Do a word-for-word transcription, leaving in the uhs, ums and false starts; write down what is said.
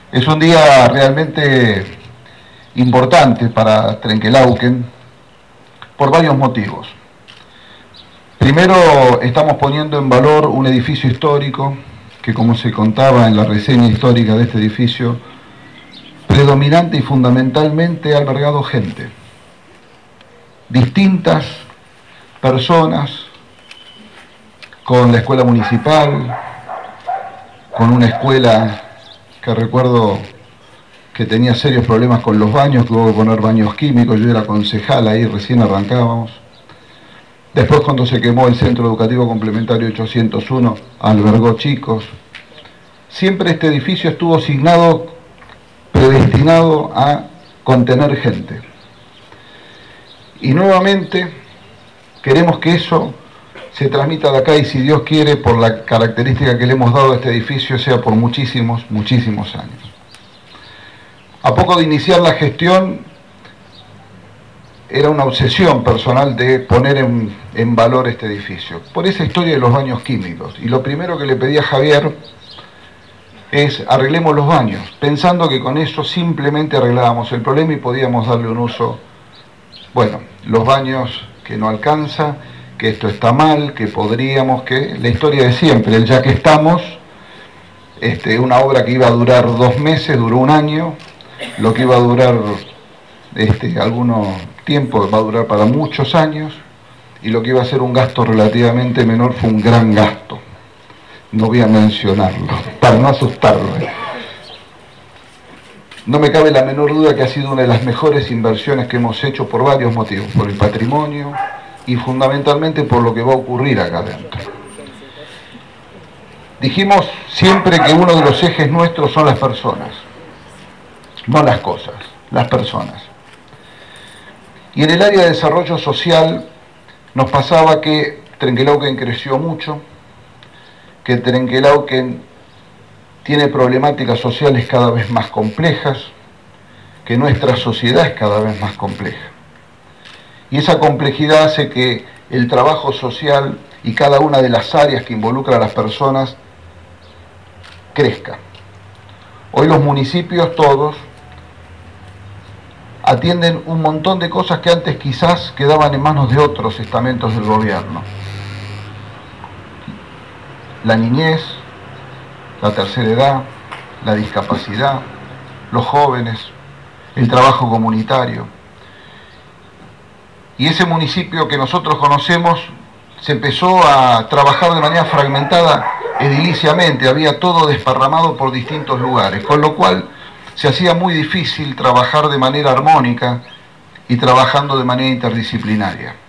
Es un día realmente importante para Trenquelauquen por varios motivos. Primero, estamos poniendo en valor un edificio histórico que, como se contaba en la reseña histórica de este edificio, predominante y fundamentalmente ha albergado gente, distintas personas, con la escuela municipal, con una escuela que recuerdo que tenía serios problemas con los baños, que hubo que poner baños químicos, yo era concejal ahí, recién arrancábamos. Después, cuando se quemó el Centro Educativo Complementario ochocientos uno, albergó chicos. Siempre este edificio estuvo asignado, predestinado a contener gente. Y nuevamente queremos que eso se transmita de acá y, si Dios quiere, por la característica que le hemos dado a este edificio, sea por muchísimos, muchísimos años. A poco de iniciar la gestión, era una obsesión personal de poner en, en valor este edificio, por esa historia de los baños químicos. Y lo primero que le pedí a Javier es: arreglemos los baños, pensando que con eso simplemente arreglábamos el problema y podíamos darle un uso. Bueno, los baños que no alcanza, que esto está mal, que podríamos, que la historia de siempre, el ya que estamos, este, una obra que iba a durar dos meses, duró un año, lo que iba a durar este, algunos tiempo va a durar para muchos años, y lo que iba a ser un gasto relativamente menor fue un gran gasto. No voy a mencionarlo, para no asustarlo. No me cabe la menor duda que ha sido una de las mejores inversiones que hemos hecho por varios motivos, por el patrimonio y fundamentalmente por lo que va a ocurrir acá adentro. Dijimos siempre que uno de los ejes nuestros son las personas, no las cosas, las personas. Y en el área de desarrollo social nos pasaba que Trenquelauquen creció mucho, que Trenquelauquen tiene problemáticas sociales cada vez más complejas, que nuestra sociedad es cada vez más compleja. Y esa complejidad hace que el trabajo social y cada una de las áreas que involucra a las personas crezca. Hoy los municipios todos atienden un montón de cosas que antes quizás quedaban en manos de otros estamentos del gobierno. La niñez, la tercera edad, la discapacidad, los jóvenes, el trabajo comunitario. Y ese municipio que nosotros conocemos se empezó a trabajar de manera fragmentada ediliciamente, había todo desparramado por distintos lugares, con lo cual se hacía muy difícil trabajar de manera armónica y trabajando de manera interdisciplinaria.